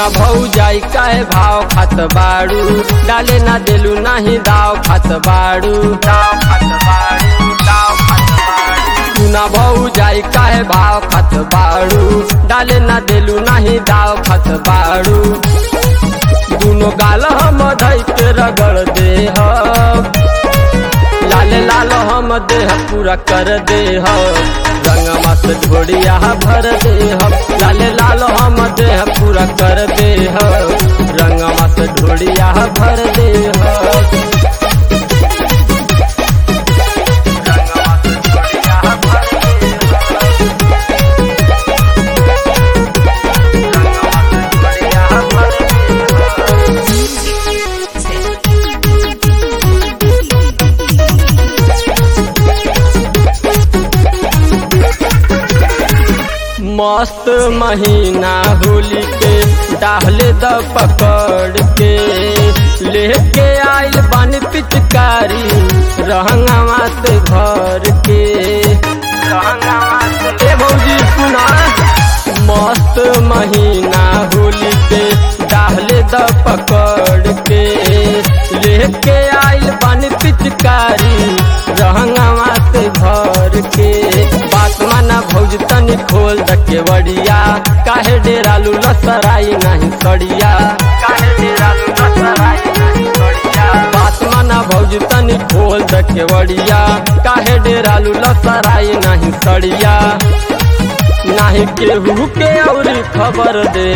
सुना भौजाई काहे भाव खात बाड़ू, डाले ना देलू नाही दाव खात बाड़ू। सुना भौजाई काहे भाव खात बाड़ू, डाले ना देलू नाही दाव खात बाड़ू। दुनो गाल हम धई के रगड़ दे लाले लाल हम देह पूरा कर दे रंगमा से ढोड़िया भर दे लाले लाल हम देह पूरा कर दे रंगमा से ढोड़िया भर दे मस्त महीना होली के डाहले द पकड़ के लेके आइल बानी पिचकारी रहंगावा से भर के। ए भौजी सुना मस्त महीना होली के डाहले द पकड़ के लेके आइल बानी पिचकारी रहंगावा से भर के। बात माना भौज तनी खोल द केवड़िया, काहे डेरालू लसराई नहीं सड़िया, काहे डेरालू लसराई नहीं सड़िया। बात माना भौज तनी खोल द केवड़िया, काहे डेरालू लसराई नहीं सड़िया। नाही केहू के और खबर दे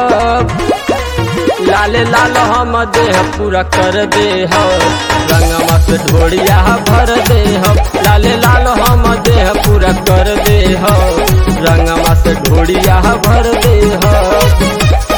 लाले लाल हम देह पूरा कर दे रंगमा से ढोड़िया भर दे लाले लाल हम देह पूरा कर दे रंगमा से ढोड़िया भर दे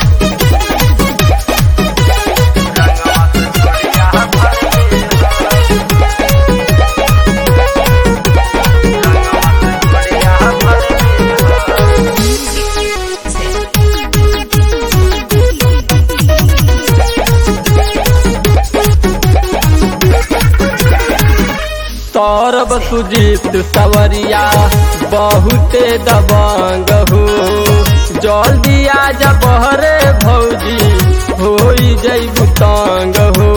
सौरभ सुजीत सवरिया बहुते दबंग हो, जल्दी आजा बहरे भौजी होई जइबू तंग हो।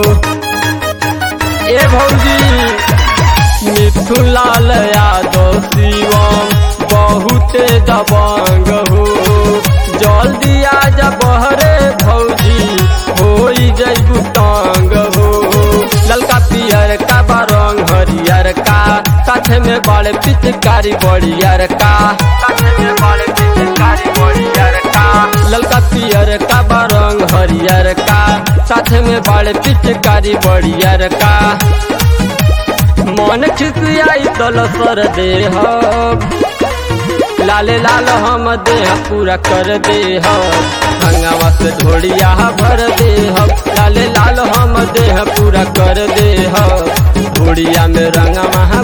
ए भौजी मिथुन लाल यादव शिवम बहुते दबंग हो, जल्दी आजा बहरे भौजी होई जइबू तंग हो। ललका पियर का रंग हरियर का साथ में बड़े पिचकारी बड़ियर का, साथ में बड़े पिचकारी बड़ियर का। ललका पियर का रंग हरियर का साथ में बड़े पिचकारी बड़ियर का। मन खिसियाई तल सर दे लाले लाल हम देह पूरा कर दे रंगवा से ढोड़िया भर दे लाले लाल हम देह पूरा कर दे ढोड़िया में रंगवा